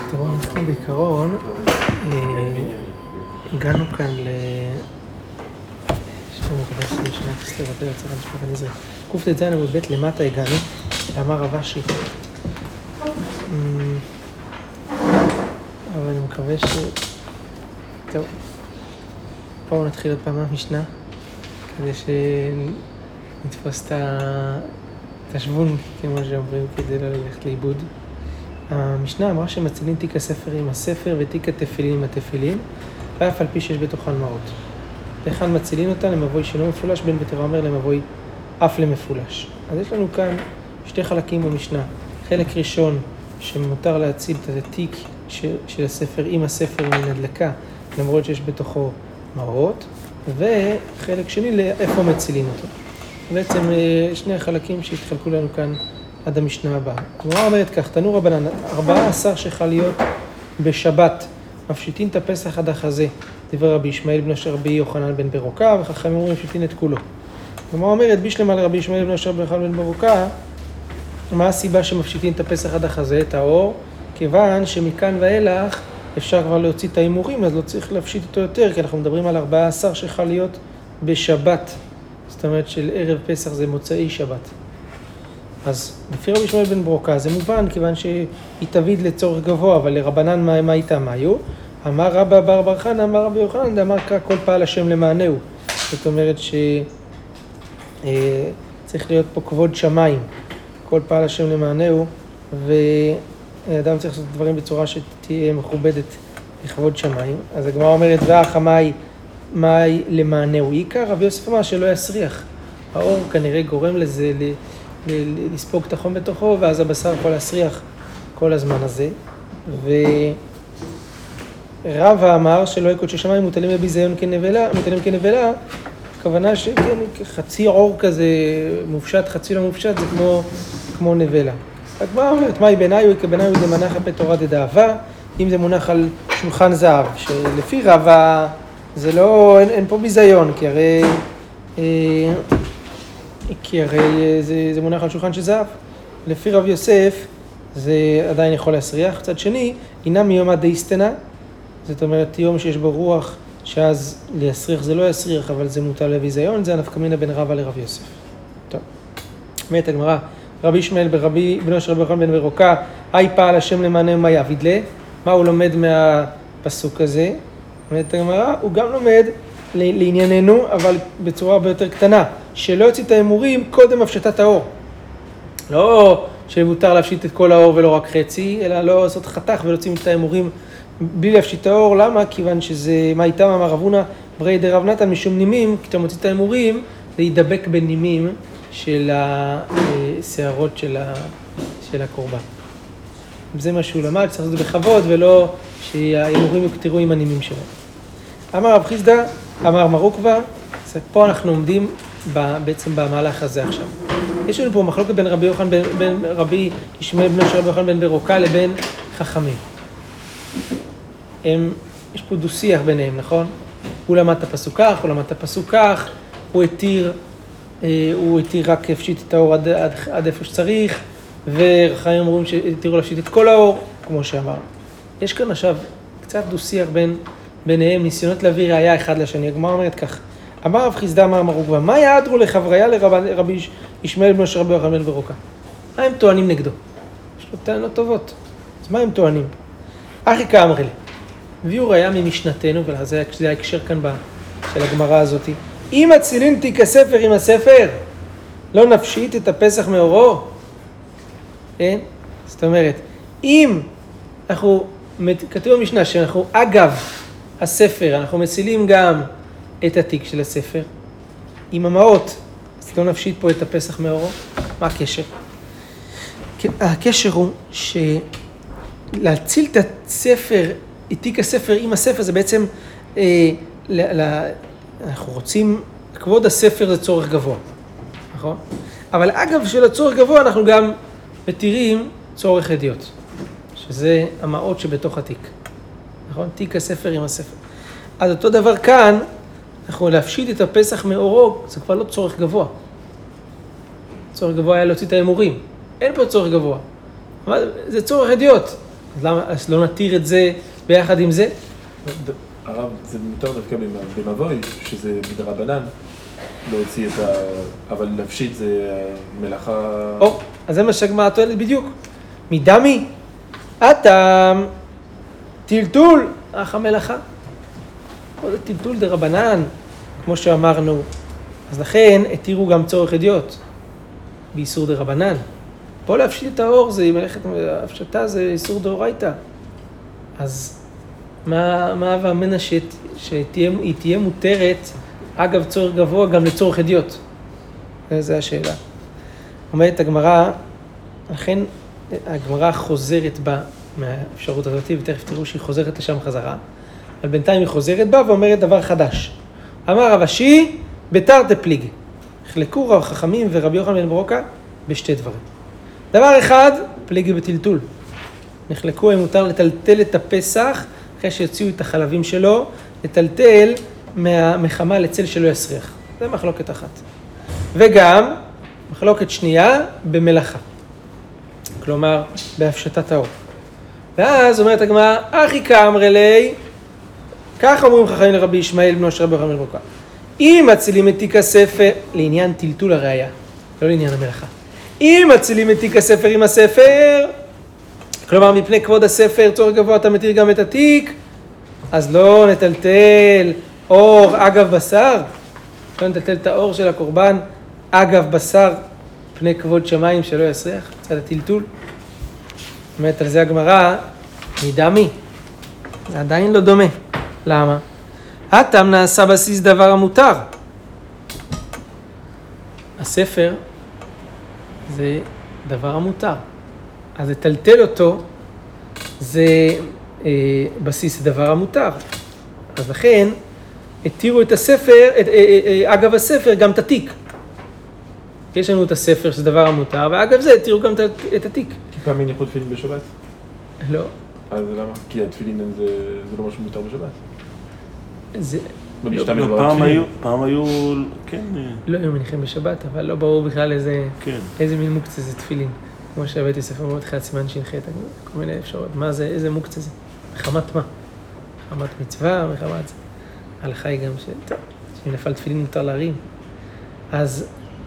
טוב, אנחנו בעיקרון הגענו כאן קט"ז עמוד ב' למטה הגענו, אמר רב אשי. אבל אני מקווה טוב, בואו נתחיל עוד פעם מהמשנה, כדי שנתפוס את השבון, כמו שאומרים, כדי לא ללכת לאיבוד. המשנה אמרה שמצילים תיק הספר עם הספר ותיק התפילין עם התפילין, ואף על פי שיש בתוכן מעות. לכאן מצילים אותה למבוי שאינו מפולש, בין בתורה אומר למבוי אף למפולש. אז יש לנו כאן שתי חלקים במשנה. חלק ראשון שמותר להציל את התיק של הספר עם הספר מן הדלקה, למרות שיש בתוכו מעות, וחלק שני לאיפה מצילים אותו. בעצם שני החלקים שהתחלקו לנו כאן עד המשנה הבאה. הגמרא אומרת כך, תנו רבנן, 14 שחליות בשבת, מפשיטין את הפסח עד החזה, דבר רבי ישמעאל בנו של רבי יוחנן בן ברוקה, וחכמים אומרים מפשיטין את כולו. הגמרא אומרת, בישלמה לרבי ישמעאל בנו של רבי יוחנן בן ברוקה, מה הסיבה שמפשיטין את הפסח עד החזה, את האור? כיוון שמכאן ואילך אפשר כבר להוציא את האימורים, אז לא צריך להפשיט אותו יותר, כי אנחנו מדברים על 14 שחליות בשבת. זאת אומרת של ערב פסח זה מוצאי שבת. אז לפי רבי ישמעאל בן ברוקה זה מובן, כיוון שהיא תביד לצורך גבוה, אבל לרבנן מה איתה מה היו? אמר רבא בר בר חנא, אמר רבי יוחנן, אמר כל פעל השם למענהו. זאת אומרת שצריך להיות פה כבוד שמיים, כל פעל השם למענהו, ואדם צריך לעשות דברים בצורה שתהיה מכובדת לכבוד שמיים. אז הגמרא אומרת, מאי למענהו עיקר? רבי יוסף אמר שלא יסריח. האור כנראה גורם לזה לספוג את החום בתוכו, ואז הבשר יכול להסריח כל הזמן הזה. ורבא אמר שלא יקודש השמיים מוטלים בביזיון מוטלים כנבלה, הכוונה שכן, חצי עור כזה מופשט, חצי לא מופשט, זה כמו נבלה. הגמרא אומרת, מאי בעיניו? כבעיניו זה מנח על פי תורה דאהבה, אם זה מונח על שולחן זהב, שלפי רבא זה לא, אין פה ביזיון, כי הרי זה מונח על שולחן של זהב. לפי רב יוסף זה עדיין יכול להסריח. צד שני, אינה מיומא דאיסתנא, זאת אומרת יום שיש בו רוח, שאז להסריח זה לא יסריח, אבל זה מוטל לביזיון, זה הנפקא מינה בין רבא לרב יוסף. טוב, אומרת הגמרא, רבי ישמעאל בנו של רבי יוחנן בן ברוקה, היי פעל השם למענהו מה יעביד לה? מה הוא לומד מהפסוק הזה? אומרת הגמרא, הוא גם לומד לענייננו, אבל בצורה הרבה יותר קטנה, שלא יוציא את האמורים קודם הפשטת האור. לא שמותר להפשיט את כל האור ולא רק חצי, אלא לא לעשות חתך ולהוציא את האמורים בלי להפשיט את האור. למה? כיוון שזה, מה איתם אמר רב הונא ברי דרב נתן משום נימים, כי אתה מוציא את האמורים, זה ידבק בנימים של השערות של הקורבן. זה מה שהוא למד, צריך לעשות את זה בכבוד, ולא שהאמורים יקטרו עם הנימים שלהם. אמר רב חיסדא, אמר מר עוקבא, פה אנחנו עומדים בעצם במהלך הזה עכשיו. יש לנו פה מחלוקת בין רבי ישמעאל בנו של רבי יוחנן בן ברוקה לבין חכמים. יש פה דו-שיח ביניהם, נכון? הוא למד את הפסוק כך, הוא למד את הפסוק כך, הוא התיר רק להפשיט את האור עד איפה שצריך, וחכמים אומרים שהתירו להפשיט את כל האור, כמו שאמר. יש כאן עכשיו קצת דו-שיח ביניהם, ניסיונות להביא ראיה אחד לשני. הגמרא אומרת כך, אמר רב חיסדא אמר מר עוקבא, מה יעדרו לחבריה לרבי ישמעאל בנו של רבי יוחנן בן ברוקה? מה הם טוענים נגדו? יש לו טענות טובות. אז מה הם טוענים? אחי כאמרי לי, הביאו ראיה ממשנתנו, וזה ההקשר כאן של הגמרא הזאת. אם מצילין תיק הספר עם הספר, לא נפשיט את הפסח מאורו? כן? זאת אומרת, אם כתוב במשנה שאנחנו אגב הספר, אנחנו מצילים גם את התיק של הספר, עם המעות, אז לא נפשיט פה את הפסח מאורו. מה הקשר? הקשר הוא שלהציל את הספר, את תיק הספר עם הספר, זה בעצם, אנחנו רוצים, כבוד הספר זה צורך גבוה, נכון? אבל אגב של הצורך גבוה אנחנו גם מתירים צורך הדיוט, שזה המעות שבתוך התיק, נכון? תיק הספר עם הספר. אז אותו דבר כאן, אנחנו להפשיט את הפסח מאורו, זה כבר לא צורך גבוה. צורך גבוה היה להוציא את האמורים. אין פה צורך גבוה. אבל זה צורך הדיוט. אז לא נתיר את זה ביחד עם זה? הרב, זה מותר דווקא במבוי, שזה מדרבנן, להוציא את ה... אבל להפשיט זה מלאכה... אז זה מה שהגמרא טוענת בדיוק. מדמי, הטעם, טלטול, אך המלאכה. זה טלטול דרבנן, כמו שאמרנו. אז לכן התירו גם צורך הדיוט, באיסור דרבנן. פה להפשיט את האור, זה מלאכת הפשטה, זה איסור דאורייתא. אז מה הווה ממנה שהיא תהיה מותרת, אגב צורך גבוה, גם לצורך הדיוט? זו השאלה. אומרת הגמרא, לכן הגמרא חוזרת בה מהאפשרות הזאת, ותכף תראו שהיא חוזרת לשם חזרה, אבל בינתיים היא חוזרת בה ואומרת דבר חדש. אמר רב אשי, בתרתי פליג. חלקו רב חכמים ורבי יוחנן בן ברוקה בשתי דברים. דבר אחד, פליגי בטלטול. נחלקו אם מותר לטלטל את הפסח, אחרי שיוציאו את החלבים שלו, לטלטל מהמחמה לצל שלא יסריח. זה מחלוקת אחת. וגם, מחלוקת שנייה, במלאכה. כלומר, בהפשטת האור. ואז אומרת הגמרא, אחי כאמרי לי, כך אומרים חכמים לרבי ישמעאל בנו של רבי יוחנן בן ברוקה. אם מצילים את תיק הספר, לעניין טלטול הראייה, לא לעניין המלאכה. אם מצילים את תיק הספר עם הספר, כלומר מפני כבוד הספר, צורך גבוה אתה מתיר גם את התיק, אז לא נטלטל אור אגב בשר, לא נטלטל את האור של הקורבן אגב בשר, פני כבוד שמיים שלא יסריח, צד הטלטול. אומרת על זה הגמרא, מדמי, זה עדיין לא דומה. למה? הטעם נעשה בסיס דבר המותר. הספר זה דבר המותר. אז לטלטל אותו זה בסיס דבר המותר. אז לכן התירו את הספר, אגב הספר גם את התיק. יש לנו את הספר שזה דבר המותר, ואגב זה התירו גם את התיק. כי פעם הניחו תפילין בשבת? לא. אז למה? כי התפילין זה לא משהו מותר בשבת. זה... פעם היו, כן. לא היו מניחים בשבת, אבל לא ברור בכלל איזה מין מוקצה זה תפילין. כמו שהבית יספר מאוד תחילת סימן ש"ח, כל מיני אפשרות. מה זה, איזה מוקצה זה? מחמת מה? מחמת מצווה, מחמת זה. ההלכה היא גם שאם נפל תפילין מותר להרים. אז,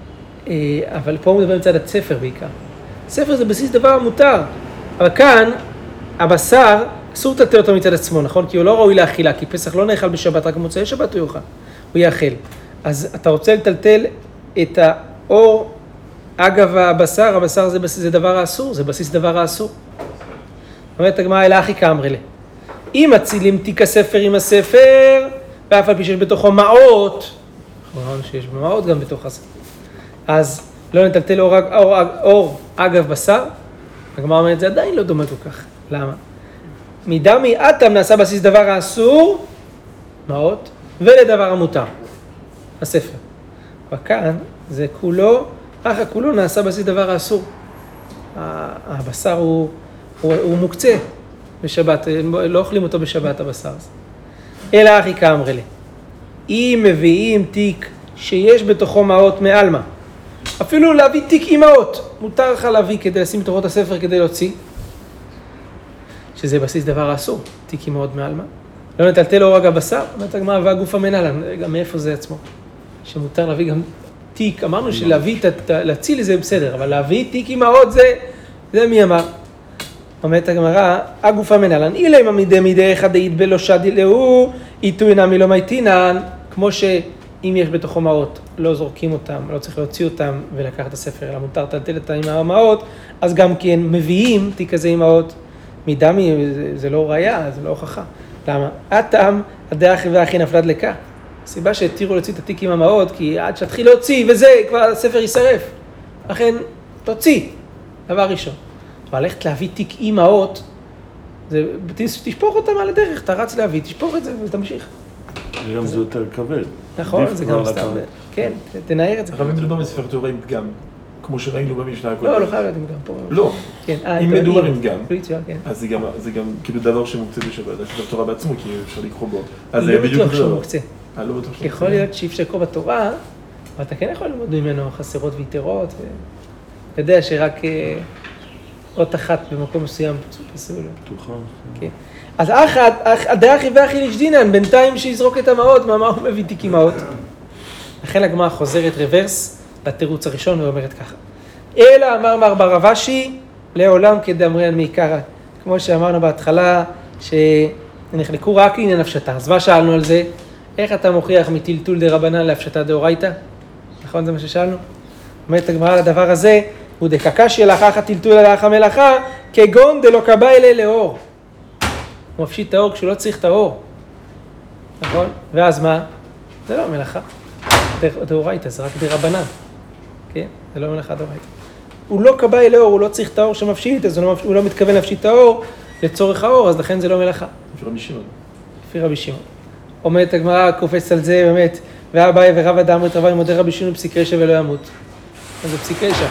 אבל פה הוא מדבר מצד הספר בעיקר. ספר זה בסיס דבר מותר, אבל כאן הבשר אסור לטלטל אותו מצד עצמו, נכון? כי הוא לא ראוי לאכילה, כי פסח לא נאכל בשבת, רק במוצאי שבת הוא יאכל, הוא יאכל. אז אתה רוצה לטלטל את האור אגב הבשר, הבשר זה דבר האסור, זה בסיס דבר האסור. אומרת הגמרא, אלא אחי כאמרי לי. אם מצילים תיק הספר עם הספר, ואף על פי שיש בתוכו מעות, נכון שיש מעות גם בתוך הספר, אז לא נטלטל אור אגב בשר, הגמרא אומרת, זה עדיין לא דומה כל כך. למה? מדמי הטעם נעשה בסיס דבר האסור, מעות, ולדבר המותר, הספר. וכאן זה כולו, כולו נעשה בסיס דבר האסור. הבשר הוא מוקצה בשבת, לא אוכלים אותו בשבת הבשר הזה. אלא אחי כאמרי לי. אם מביאים תיק שיש בתוכו מעות מעלמה, אפילו להביא תיק עם מעות, מותר לך להביא כדי לשים בתוכו את הספר כדי להוציא, שזה בסיס דבר האסור, תיק עם מעות מעלמה. לא נטלטל אור אגב בשר, אומרת הגמרא והגוף המנהלן, גם מאיפה זה עצמו? שמותר להביא גם תיק, אמרנו שלהביא, להציל זה בסדר, אבל להביא תיק עם מעות זה מי אמר? אומרת הגמרא, הגוף המנהלן, אילה אם מידי אחד דאית בלא שדי להוא, איתו אינם לא מייטינן, כמו שאם יש בתוכו מעות, לא זורקים אותם, לא צריך להוציא אותם ולקחת את הספר, אלא מותר לטלטל אותם עם המעות, אז גם כן מביאים תיק כזה עם מעות, מדמי זה לא ראייה, זה לא הוכחה. למה? הטעם, הדרך והכי נפלד לקה. הסיבה שהתירו להוציא את התיק עם המעות, כי עד שתתחיל להוציא וזה, כבר הספר יישרף. לכן, תוציא, דבר ראשון. אבל ללכת להביא תיק עם מעות, תשפוך אותם על הדרך, אתה רץ להביא, תשפוך את זה ותמשיך. גם זה יותר כבד. נכון, זה גם סתם. כן, תנער את זה. אבל מדובר בספר תורה עם פגם, כמו שראינו במשנה הקודמת. לא חייב להיות עם פגם פה. לא, אם מדובר עם פגם, אז זה גם כאילו דבר שמוקצה בשבת, זה ספר תורה בעצמו, כי אפשר לקרוא בו. לא בטוח שהוא מוקצה. לא בטוח שהוא יכול להיות שאי אפשר לקרוא בתורה, אבל אתה כן יכול ללמוד ממנו חסרות ויתרות, אתה יודע שרק אות אחת במקום מסוים פסול. פתוחה. כן. אז דאחי ואחי לשדינן, בינתיים שיזרוק את המעות, מה הוא מביא תיק עם מעות? לכן הגמרא חוזרת רוורס לתירוץ הראשון ואומרת ככה. אלא אמר מר ברבשי, לעולם כדאמרין מעיקרא. כמו שאמרנו בהתחלה, שנחלקו רק לעניין הפשטה. אז מה שאלנו על זה? איך אתה מוכיח מטלטול דרבנן להפשטה דאורייתא? נכון, זה מה ששאלנו? אומרת הגמרא על הדבר הזה, הוא דקקשיא לאחר הטלטול לאחר המלאכה, כגון דלא קבע אלי לאור. הוא מפשיט את האור כשהוא לא צריך את האור. נכון? ואז מה? זה לא מלאכה. דאורייתא, זה רק דרבנן. כן? זה לא מלאכה דאורייתא. הוא לא קבע אלי אור, הוא לא צריך את האור שמפשיט, אז הוא לא מתכוון להפשיט את האור לצורך האור, אז לכן זה לא מלאכה. לפי רבי שמעון. לפי רבי שמעון. אומרת הגמרא, קופץ על זה באמת, ואביי ורבא דאמרת רבא מודה רבי שמעון פסיק רשע ולא ימות. אז זה פסיק רשע.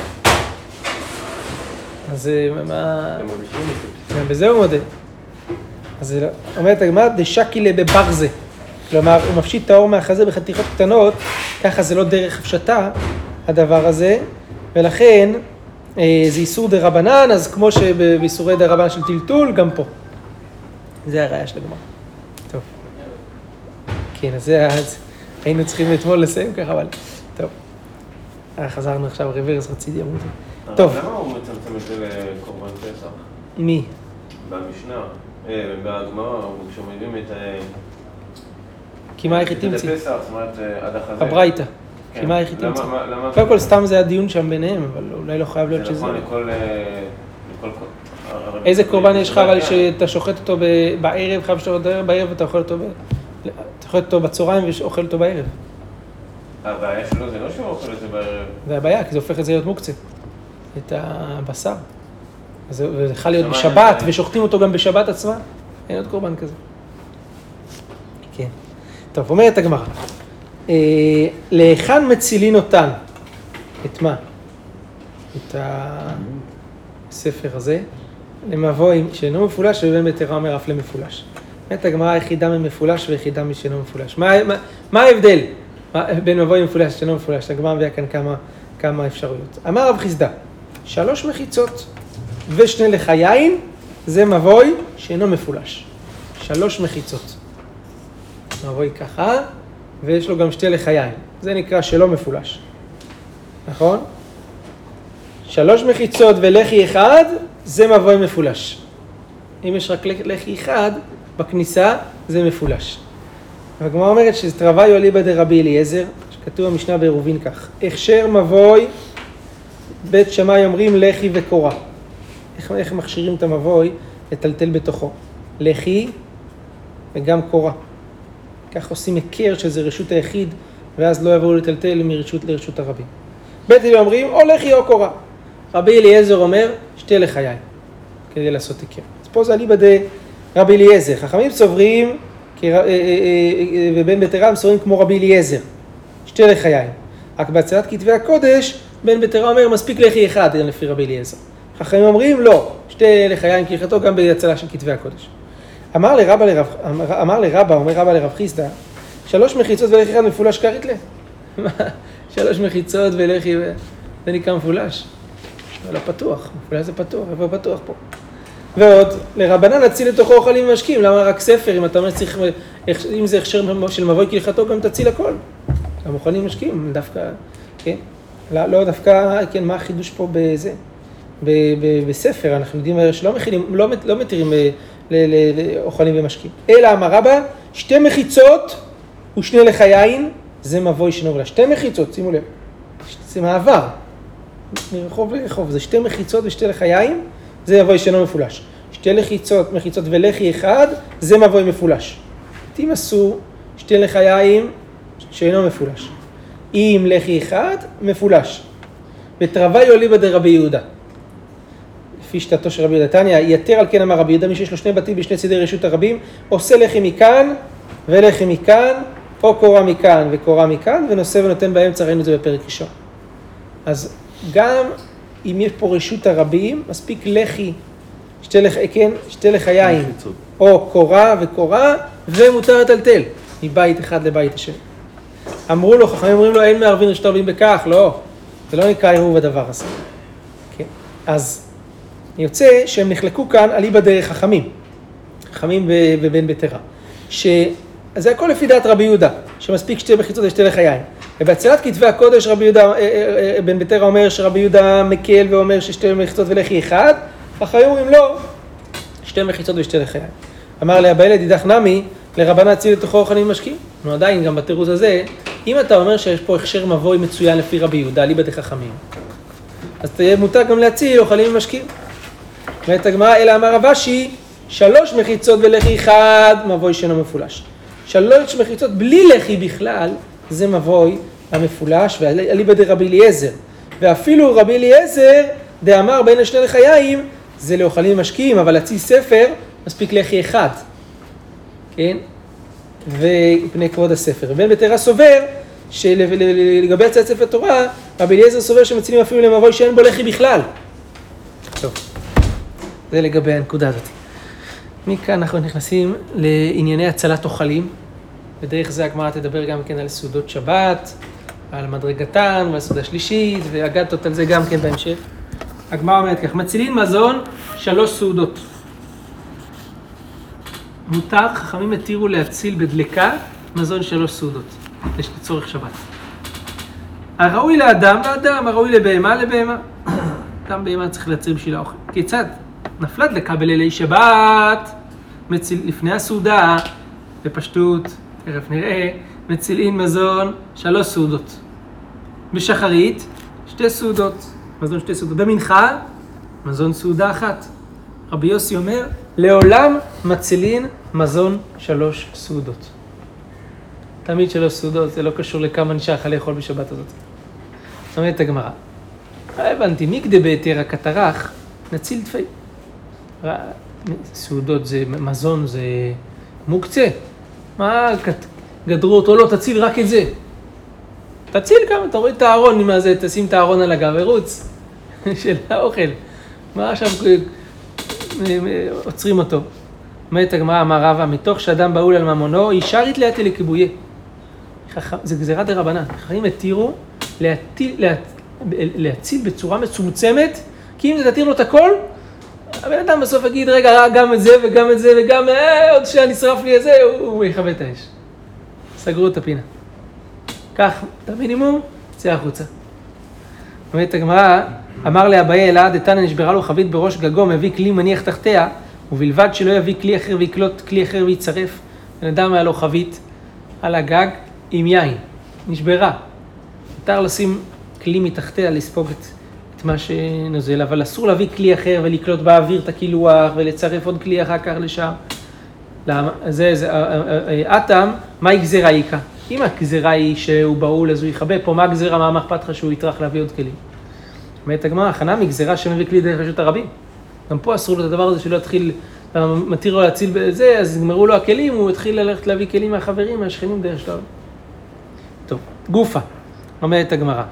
אז מה... גם בזה הוא מודה. אז אומרת הגמרא, דשקילה בברזה. כלומר, הוא מפשיט את האור מהחזה בחתיכות קטנות, ככה זה לא דרך הפשטה, הדבר הזה, ולכן זה איסור דרבנן, אז כמו שבאיסורי דרבנן של טלטול, גם פה. זה הראיה של הגמרא. טוב. כן, אז היינו צריכים אתמול לסיים ככה, אבל טוב. חזרנו עכשיו ריברס, רציתי אמרו. טוב. למה הוא מצמצם את זה לקורבן פסח? מי? במשנה, בגמרא, כשמודים את... כי מה איך תמציא? את הפסח, זאת אומרת, עד החזה. הברייתא. כי מה איך תמציא? קודם כל סתם זה הדיון שם ביניהם, אבל אולי לא חייב להיות שזה... זה נכון לכל... איזה קורבן יש לך אבל שאתה שוחט אותו בערב, חייב שאתה אותו בערב ואתה אוכל אותו בצהריים ואוכל אותו בערב. הבעיה שלו זה לא שהוא אוכל את זה בערב. זה הבעיה, כי זה הופך את זה להיות מוקצה. את הבשר. זה יכול להיות בשבת, ושוחטים אותו גם בשבת עצמה. אין עוד קורבן כזה. כן. טוב, אומרת הגמרא. להיכן מצילין אותן? את מה? את הספר הזה. למבוא שאינו מפולש, ובין בתורה אומר אף למפולש. אומרת הגמרא, יחידה ממפולש ויחידה משאינו מפולש. מה ההבדל בין מבוא מפולש ושאינו מפולש? הגמרא מביאה כאן כמה אפשרויות. אמר רב חיסדא, 3 מחיצות ו2 לחי יין, זה מבוי שאינו מפולש. 3 מחיצות. מבוי ככה, ויש לו גם 2 לחי יין. זה נקרא שלא מפולש. נכון? 3 מחיצות ולחי אחד, זה מבוי מפולש. אם יש רק לחי אחד, בכניסה זה מפולש. והגמרא אומרת שזה תרווי אליבא דרבי אליעזר, שכתוב במשנה בעירובין כך. הכשר מבוי, בית שמאי אומרים לחי וקורה. איך מכשירים את המבוי לטלטל בתוכו? לחי וגם קורה. כך עושים הכר שזה רשות היחיד, ואז לא יבואו לטלטל מרשות לרשות הרבים. בית אלי אומרים או לחי או קורה. רבי אליעזר אומר 2 לחי יין, כדי לעשות הכר. אז פה זה אליבא דרבי אליעזר. חכמים סוברים, ובן בתרא סוברים כמו רבי אליעזר, 2 לחי יין. רק בהצלת כתבי הקודש, בן בתרא אומר מספיק לחי אחד, לפי רבי אליעזר. חכמים אומרים לא, 2 לחי יין כהלכתו גם בהצלה של כתבי הקודש. אמר לרבא, אומר רבא לרב חיסדא, 3 מחיצות ולחי אחד מפולש כרית לה? 3 מחיצות ולחי, זה נקרא מפולש. אבל לא פתוח, מפולש זה פתוח, איפה פתוח פה? ועוד, לרבנן להציל לתוכו אוכלים ומשקים, למה רק ספר, אם אתה אומר צריך, אם זה הכשר של מבוי כהלכתו, גם תציל הכל. גם אוכלים ומשקים, דווקא, כן? לא דווקא, כן, מה החידוש פה בזה? בספר, אנחנו יודעים שלא מכילים, לא מתירים לאוכלים ומשקים. אלא אמר רבא, 2 מחיצות ו2 לחי יין, זה מבוי שאינו מפולש. 2 מחיצות, שימו לב, זה מעבר. מרחוב לרחוב, זה 2 מחיצות ו2 לחי יין, זה מבוי שאינו מפולש. 2 מחיצות ולחי אחד, זה מבוי מפולש. אם עשו 2 לחי יין שאינו מפולש. אם לחי אחד, מפולש. ותרווי אליבא דרבי יהודה. לפי שיטתו של רבי יהודה תניא, יתר על כן אמר רבי יהודה, מי שיש לו 2 בתים בשני צידי רשות הרבים, עושה לחי מכאן ולחי מכאן, או קורה מכאן וקורה מכאן, ונושא ונותן באמצע, ראינו את זה בפרק ראשון. אז גם אם יש פה רשות הרבים, מספיק לחי, 2 לחי יין, או קורה וקורה, ומותר לטלטל, מבית אחד לבית השני. אמרו לו, חכמים אומרים לו, אין מערבין רשות הרבים בכך, לא, זה לא נקרא עירוב הדבר הזה. כן. אז יוצא שהם נחלקו כאן על איבא דרך חכמים. חכמים ובן ביתרה. זה הכל לפי דעת רבי יהודה, שמספיק 2 מחיצות ו2 לחי יין. ובהצלת כתבי הקודש רבי יהודה, בן ביתרה אומר שרבי יהודה מקל ואומר ש2 מחיצות ולחי אחד, אחרי אומרים לא, 2 מחיצות ו2 לחי יין. אמר לאבא ילד יידח נמי, לרבנה ציל לתוכו אוכלים משקים. נו עדיין גם בתירוץ הזה, אם אתה אומר שיש פה הכשר מבוי מצוין לפי רבי יהודה, ליבא דחכמים, אז תהיה מותר גם להציל אוכלים משקים. אומרת הגמרא, אלא אמר רב אשי, 3 מחיצות ולחי אחד, מבוי שאינו מפולש. 3 מחיצות בלי לחי בכלל, זה מבוי המפולש, ואליבא דרבי אליעזר. ואפילו רבי אליעזר, דאמר בין 2 לחיים, זה לאוכלים משקים, אבל להציל ספר, מספיק לחי אחד. כן? ופני כבוד הספר. ובן ביתרה סובר, שלגבי הצעת ספר תורה, רבי אליעזר סובר שמצילים אפילו למבוי שאין בו לחי בכלל. טוב, זה לגבי הנקודה הזאת. מכאן אנחנו נכנסים לענייני הצלת אוכלים, ודרך זה הגמרא תדבר גם כן על סעודות שבת, על מדרגתן ועל סעודה שלישית, והגדתות על זה גם כן בהמשך. הגמרא אומרת כך, מצילין מזון 3 סעודות. מותר, חכמים התירו להציל בדלקה מזון 3 סעודות, יש לצורך שבת. הראוי לאדם, הראוי לבהמה, גם בהמה צריך להציל בשביל האוכל. כיצד? נפלה דלקה בלילי שבת, לפני הסעודה, בפשטות, תכף נראה, מצילין מזון 3 סעודות. בשחרית, 2 סעודות, מזון 2 סעודות. במנחה, מזון סעודה 1. רבי יוסי אומר, לעולם מצילין מזון 3 סעודות. תמיד 3 סעודות, זה לא קשור לכמה נשאר לך לאכול בשבת הזאת. זאת אומרת הגמרא. הבנתי, מקדה בהיתר הקטרח, נציל תפי. סעודות זה מזון, זה מוקצה. מה, גדרו אותו, לא, תציל רק את זה. תציל כמה, תוריד את הארון, מה זה, תשים את הארון על הגב, ורוץ של האוכל. מה עכשיו עוצרים אותו? אומרת הגמרא, אמר רבא, מתוך שאדם בהול על ממונו, אישר יתלייתי לכיבויה. זה גזירת דרבנן. חכמים התירו להציל בצורה מצומצמת, כי אם זה תתיר לו את הכל, הבן אדם בסוף יגיד, רגע, גם את זה וגם את זה וגם עוד שעה נשרף לי את זה, הוא יכבה את האש. סגרו את הפינה. כך, את המינימום, צא החוצה. אומרת הגמרא, אמר לאביי אלעד, דתניא נשברה לו חבית בראש גגו, מביא כלי מניח תחתיה, ובלבד שלא יביא כלי אחר ויקלוט כלי אחר ויצרף. בן אדם היה לו חבית על הגג עם יין, נשברה. מותר לשים כלי מתחתיה לספוג את מה שנוזל, אבל אסור להביא כלי אחר ולקלוט באוויר את הקילוח ולצרף עוד כלי אחר כך לשם. למה? אטם, מה הגזירה איכה? אם הגזירה היא שהוא בהול אז הוא יכבה, פה מה הגזירה, מה אכפת לך שהוא יטרח להביא עוד כלים? אומרת הגמרא, הכנה מגזירה שמביא כלי דרך רשות הרבים. גם פה אסור לו את הדבר הזה שלא יתחיל, מתיר לו להציל בזה, אז נגמרו לו הכלים, הוא התחיל ללכת להביא כלים מהחברים, מהשכנים דרך שלו. טוב, גופה, אומרת הגמרא.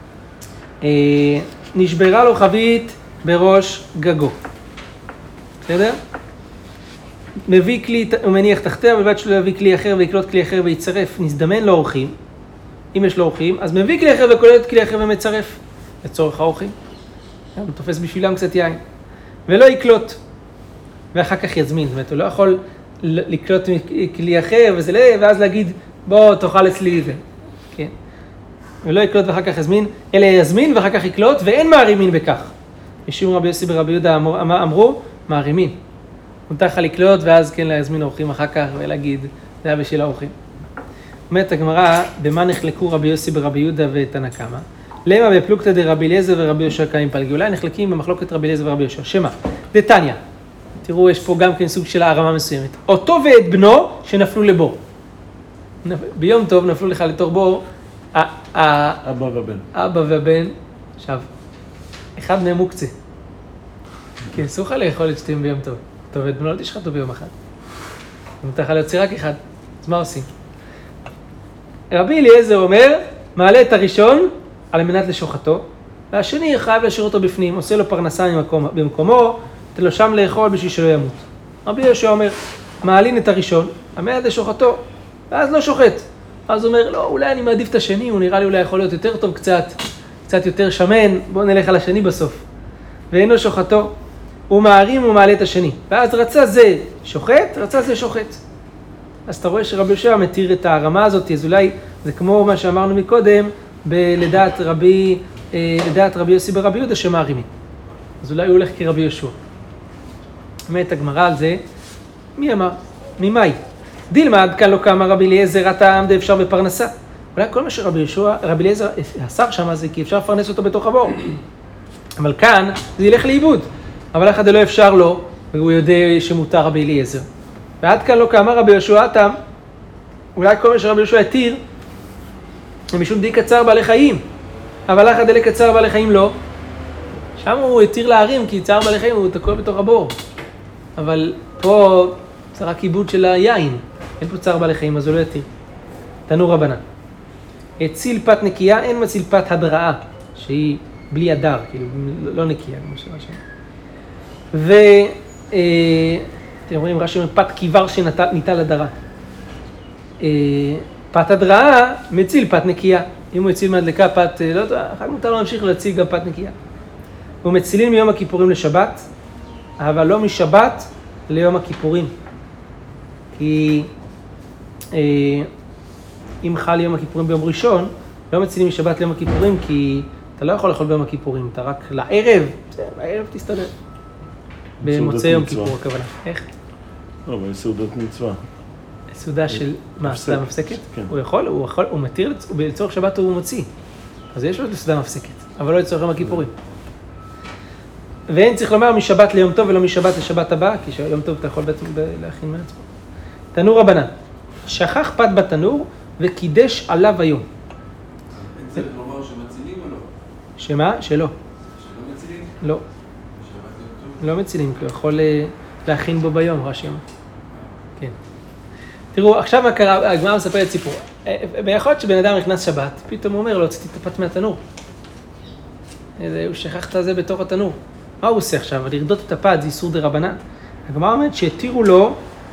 נשברה לו חבית בראש גגו. בסדר? מביא כלי, הוא מניח תחתיה, בלבד שלא יביא כלי אחר ויקלוט כלי אחר ויצרף, נזדמן לו אורחים. אם יש לו אורחים, אז מביא כלי אחר וקולט כלי אחר ומצרף. לצורך האורחים. הוא תופס בשבילם קצת יין. ולא יקלוט. ואחר כך יזמין. זאת אומרת, הוא לא יכול לקלוט כלי אחר ואז להגיד, בוא תאכל אצלי זה. כן. ולא יקלוט ואחר כך יזמין, אלא יזמין ואחר כך יקלוט, ואין מערימין בכך. משום רבי יוסי ברבי יהודה אמרו, מערימין. מותר לך לקלוט ואז כן להזמין אורחים אחר כך ולהגיד, זה היה בשביל האורחים. אומרת הגמרא, במה נחלקו רבי יוסי ברבי יהודה ותנא קמא? למה בפלוגתא דרבי אליעזר ורבי יהושע קיים פלגי? אולי נחלקים במחלוקת רבי אליעזר ורבי יהושע. שמה? דתניא. תראו, יש פה גם כן סוג של הרמה מסוימת. אותו ואת בנו שנפלו לבור. ביום טוב נפלו לך לתוך בור, אבא ובן. אבא ובן. עכשיו, אחד מהם מוקצה. כי אסור לך לאכול את שתיים ביום טוב. טוב ואת בנו לא תשחט אותו ביום אחד. אם אתה יכול להוציא רק אחד, אז מה עושים? רבי אליעזר אומר, מעלה את הראשון על מנת לשוחטו, והשני חייב להשאיר אותו בפנים, עושה לו פרנסה במקומו, תן לו שם לאכול בשביל שלא ימות. רבי יהושע אומר, מעלין את הראשון, המעט לשוחטו, ואז לא שוחט. אז הוא אומר, לא, אולי אני מעדיף את השני, הוא נראה לי אולי יכול להיות יותר טוב קצת יותר שמן, בואו נלך על השני בסוף. ואינו שוחטו, הוא מערים ומעלה את השני. ואז רצה זה שוחט, רצה זה שוחט. אז אתה רואה שרבי יהושע מתיר את הרמה הזאת, אז אולי זה כמו מה שאמרנו מקודם, לדעת רבי יוסי ברבי יהודה שמערימים. אז אולי הוא הולך כרבי יהושע. באמת הגמרא על זה, מי אמר? ממאי? דילמה עד כאן לא קמה רבי אליעזר, אתה עמדה אפשר בפרנסה. אולי כל מה רבי אליעזר אסר שם זה כי אפשר לפרנס אותו בתוך הבור. אבל כאן זה ילך לאיבוד. אבל אחד לא אפשר לו, והוא יודע שמותר רבי אליעזר. ועד כאן לא קמה רבי יהושע אתה, אולי כל מה שרבי יהושע התיר, זה משום די קצר בעלי חיים. אבל אחד אלה קצר בעלי חיים לא. שם הוא התיר להרים, כי צער בעלי חיים הוא תקוע בתוך הבור. אבל פה זה רק עיבוד של היין. אין פה צער בעלי חיים, אז הוא לא יתיר. תנו רבנן. הציל פת נקייה, אין מציל פת הדרעה, שהיא בלי הדר, כאילו לא נקייה, כמו שרשם. אתם רואים, רש"י אומר, פת קיבר שניטל הדרה. פת הדרעה מציל פת נקייה. אם הוא הציל מהדלקה פת, לא יודע, אחר מותר לו להמשיך להציל גם פת נקייה. הוא מצילים מיום הכיפורים לשבת, אבל לא משבת ליום הכיפורים. כי אם חל יום הכיפורים ביום ראשון, לא מצילים משבת ליום הכיפורים, כי אתה לא יכול לאכול ביום הכיפורים, אתה רק לערב, הערב תסתדר. במוצאי יום כיפור הכוונה. איך? לא, בסעודת מצווה. סעודה של מה? סעודה מפסקת? כן. הוא יכול, הוא מתיר, לצורך שבת הוא מוציא. אז יש לו סעודה מפסקת, אבל לא לצורך יום הכיפורים. ואין צריך לומר משבת ליום טוב ולא משבת לשבת הבאה, כי יום טוב אתה יכול בעצם להכין מעצמו. תנור רבנן, שכח פת בתנור וקידש עליו היום. אין צריך לומר שמצילים או לא? שמה? שלא. שלא מצילים? לא. שבת יום טוב? לא מצילים, כי הוא יכול להכין בו ביום, רש"י אמר. כן. תראו, עכשיו מה קרה, הגמרא מספרת סיפור. ביכול להיות שבן אדם נכנס שבת, פתאום הוא אומר, לא הוצאתי את הפת מהתנור. הוא שכח את זה בתוך התנור. מה הוא עושה עכשיו? לרדות את הפת, זה איסור דרבנן. הגמרא אומרת שהתירו לו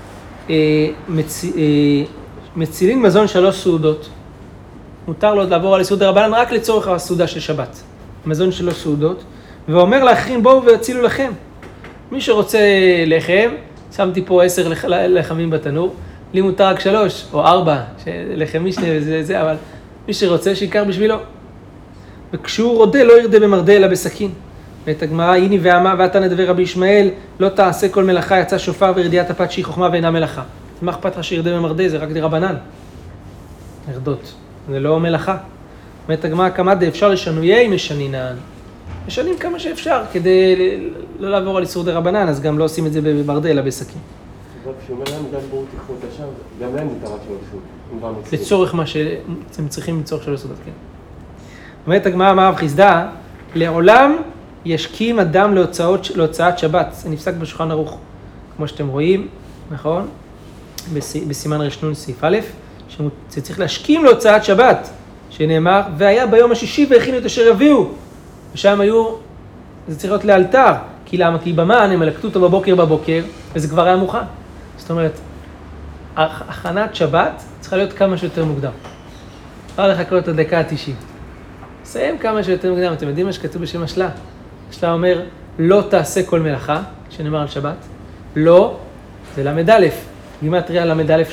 מצילין מזון 3 סעודות. מותר לו לעבור על איסור דרבנן רק לצורך הסעודה של שבת. מזון 3 סעודות. ואומר לאחרים, בואו והצילו לכם. מי שרוצה לחם, שמתי פה 10 לחמים בתנור. לי מותר רק 3 או 4, לחם משנה וזה, אבל מי שרוצה שיקר בשבילו. וכשהוא רודה, לא ירדה במרדה אלא בסכין. ואת הגמרא, הנה ואמה ואתה נדבר רבי ישמעאל, לא תעשה כל מלאכה, יצא שופר ורדיעת הפת שהיא חוכמה ואינה מלאכה. מה אכפת לך שירדה במרדה? זה רק דרבנן. ירדות. זה לא מלאכה. ואת הגמרא, כמה דה אפשר לשנויי משנינן. משנים כמה שאפשר כדי לא לעבור על איסור דרבנן, אז גם לא עושים את זה במרדה אלא בסכין. כשאומר להם גם בואו תקחו את השם, גם להם מותר רק שלא עשו. לצורך מה שאתם צריכים לצורך שלא סעודת, כן. אומרת הגמרא, אמר רב חיסדא, לעולם ישכים אדם להוצאת שבת. זה נפסק בשולחן ערוך, כמו שאתם רואים, נכון? בסימן רשנון סעיף א', שצריך להשכים להוצאת שבת, שנאמר, והיה ביום השישי והכינו את אשר הביאו. ושם היו, זה צריך להיות לאלתר, כי למה? כי במן הם לקטו אותו בבוקר, וזה כבר היה מוכן. זאת אומרת, הכנת שבת צריכה להיות כמה שיותר מוקדם. לא לחכות את הדקה ה-90. סיים כמה שיותר מוקדם. אתם יודעים מה שכתוב בשם השלה? השלה אומר, לא תעשה כל מלאכה, שנאמר על שבת. לא, זה למד א', גימטריה למד א',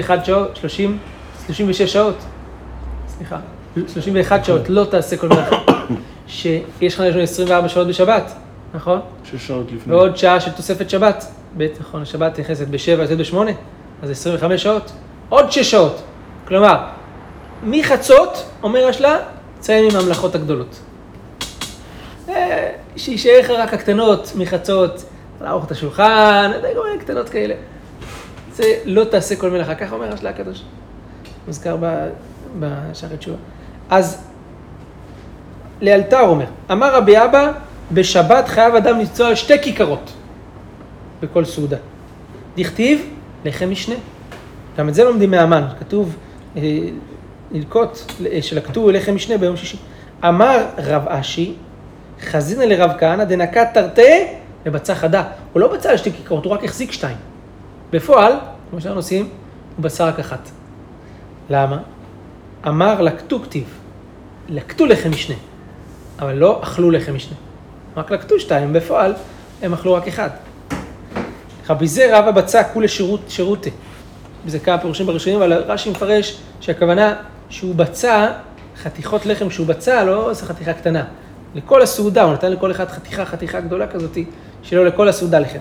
36 שעות. סליחה, 31 שעות, לא תעשה כל מלאכה. שיש לך 24 שעות בשבת, נכון? 6 שעות לפני. ועוד שעה של תוספת שבת. נכון, השבת נכנסת ב7, יוצאת ב8, אז 25 שעות. עוד 6 שעות. כלומר, מחצות, אומר השלה, ציין עם המלאכות הגדולות. שישאר לך רק הקטנות מחצות, לערוך את השולחן, קטנות כאלה. זה לא תעשה כל מלאכה, כך אומר השלה הקדוש. מוזכר בשערי תשובה. אז לאלתר אומר, אמר רבי אבא, בשבת חייב אדם לצוע על 2 כיכרות בכל סעודה. דכתיב לחם משנה. גם את זה לומדים מהמן, כתוב ללקוט שלקטו לחם משנה ביום שישי. אמר רב אשי, חזינה לרב כהנא דנקה תרתי ובצע חדה. הוא לא בצע על 2 כיכרות, הוא רק החזיק 2. בפועל, כמו שאנחנו עושים, הוא בצע רק 1. למה? אמר לקטו כתיב, לקטו לחם משנה, אבל לא אכלו לחם משנה. רק לקטו 2, בפועל הם אכלו רק אחד. רבי זר רבא בצע כולי שירותי. וזה כמה פירושים בראשונים, אבל רש"י מפרש שהכוונה שהוא בצע, חתיכות לחם שהוא בצע, לא עושה חתיכה קטנה. לכל הסעודה, הוא נתן לכל אחד חתיכה גדולה כזאת, שלא לכל הסעודה לחם.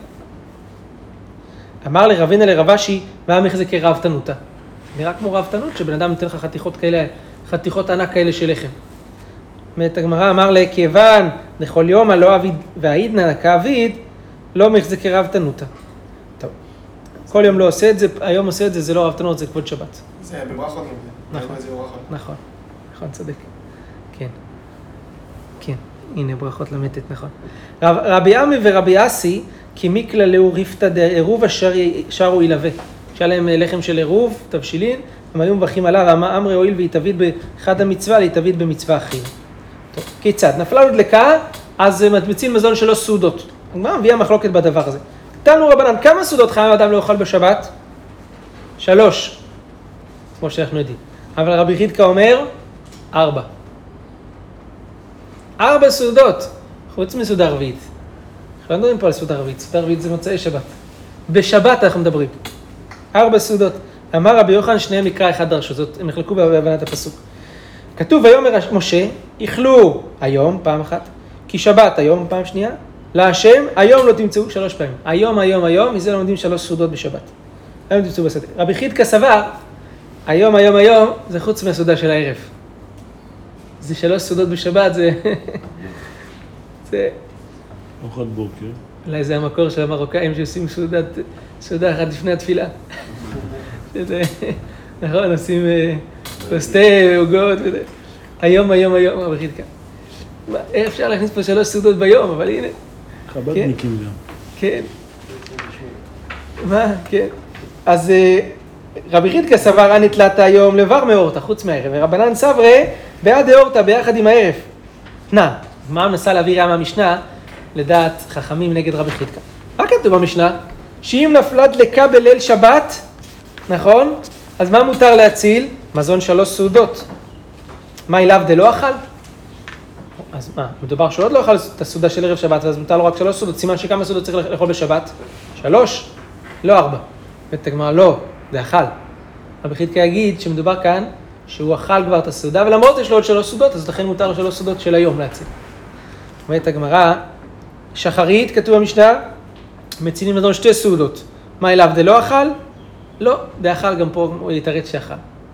אמר לרבינה לרבשי, מה מחזקי רהבתנותא? נראה כמו רהבתנות, שבן אדם נותן לך חתיכות כאלה, חתיכות ענק כאלה של לחם. זאת הגמרא אמר לה, כיוון לכל יום הלא אביד והעידנא כאביד, לא מחזקי רהבתנותא. טוב, כל יום לא עושה את זה, היום עושה את זה, זה לא רהבתנות, זה כבוד שבת. זה בברכות גם זה. נכון, צודק. כן, הנה ברכות למתת, נכון. רבי עמי ורבי אסי, כי מקלה לאו ריפתא דעירוב אשר שרו ילווה. שהיה להם לחם של עירוב, תבשילין, הם היו מברכים עליו, אמרי הואיל והתאביד באחד המצווה, להתאביד במצווה אחרת. טוב, כיצד? נפלה לו דלקה, אז מציל מזון שלו סעודות. הגמרא מביאה מחלוקת בדבר הזה. תנו רבנן, כמה סעודות חייב אדם לאכול בשבת? 3, כמו שאנחנו יודעים. אבל רבי חידקה אומר 4. 4 סעודות, חוץ מסעודה רביעית. אנחנו לא מדברים פה על סעודה רביעית, סעודה רביעית זה מוצאי שבת. בשבת אנחנו מדברים. 4 סעודות. אמר רבי יוחנן, שניהם מקרא אחד דרשו, זאת, הם החלקו בהבנת הפסוק. כתוב, ויאמר משה, איכלו היום, פעם אחת, כי שבת היום, פעם שנייה, להשם, היום לא תמצאו 3 פעמים. היום, מזה לומדים 3 סעודות בשבת. היום תמצאו בסדר. רבי חידקה סבר, היום, זה חוץ מהסעודה של הערב. זה 3 סעודות בשבת, זה... ארוחת בוקר. אולי זה המקור של המרוקאים שעושים סעודה אחת לפני התפילה. שזה, נכון, עושים פוסטה ועוגות וזה. היום, רבי חידקה. אפשר להכניס פה 3 סעודות ביום, אבל הנה. חב"דניקים גם. כן. מה? כן. אז רבי חידקה סבר, נתלת היום לבר מאורתא, חוץ מהערב. ורבנן סברי, בעד אורתא, ביחד עם הערב. מה מנסה להביא רמה המשנה לדעת חכמים נגד רבי חידקה? מה כתוב במשנה? שאם נפלה דלקה בליל שבת, נכון? אז מה מותר להציל? מזון 3 סעודות. מה אליו דלא אכל? אז מה? מדובר שעוד לא אכל את הסעודה של ערב שבת, אז מותר לו רק 3 סעודות. סימן שכמה סעודות צריך לאכול בשבת? 3? לא 4. ותגמר, לא, זה אכל. רבי חידקה יגיד שמדובר כאן שהוא אכל כבר את הסעודה, ולמרות יש לו עוד 3 סעודות, אז לכן מותר לו 3 סעודות של היום להציל. אומרת הגמרא, שחרית, כתוב במשנה, מצילים מזון 2 סעודות. מה אליו דלא אכל? לא, דאכל גם פה הוא יתרץ שאכל.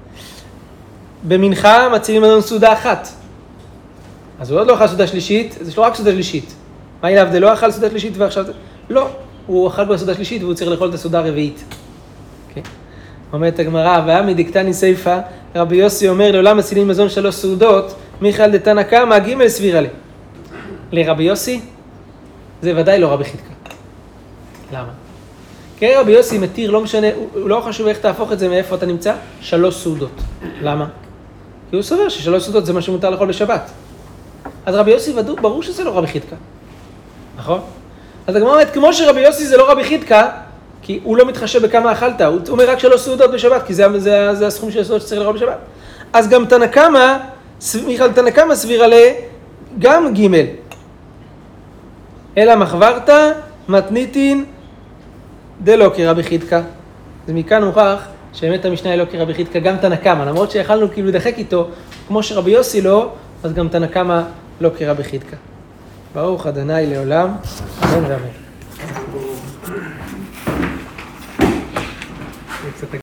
במנחה מצילים מזון סעודה 1. אז הוא עוד לא אכל סעודה שלישית, אז יש לו רק סעודה שלישית. מה אליו דלא אכל סעודה שלישית ועכשיו... לא, הוא אכל כבר סעודה שלישית והוא צריך לאכול את הסעודה הרביעית. אוקיי? אומרת הגמרא, ועמי דקתני סייפא, רבי יוסי אומר, לעולם מצילים מזון 3 סעודות, מיכאל דתנא קמא ג' סבירא ליה. לרבי יוסי, זה ודאי לא רבי חידקה. למה? כי רבי יוסי מתיר, לא משנה, הוא לא חשוב איך תהפוך את זה, מאיפה אתה נמצא, 3 סעודות. למה? כי הוא סובר ש3 סעודות זה מה שמותר לאכול בשבת. אז רבי יוסי ברור שזה לא רבי חידקה. נכון? אז הגמרא אומרת, כמו שרבי יוסי זה לא רבי חידקה, כי הוא לא מתחשב בכמה אכלת, הוא אומר רק 3 סעודות בשבת, כי זה הסכום של הסעודות שצריך לאכול בשבת. אז גם תנא קמא, מיכאל תנא קמא סבירא ליה, גם ג' אלא מחברתא מתניתין דלא כרבי חידקה. זה מכאן מוכח שבאמת המשנה היא לא כרבי חידקה, גם תנא קמא, למרות שיכלנו כאילו לדחק איתו, כמו שרבי יוסי לא, אז גם תנא קמא לא כרבי חידקה. ברוך ה' לעולם, אמן ואמן.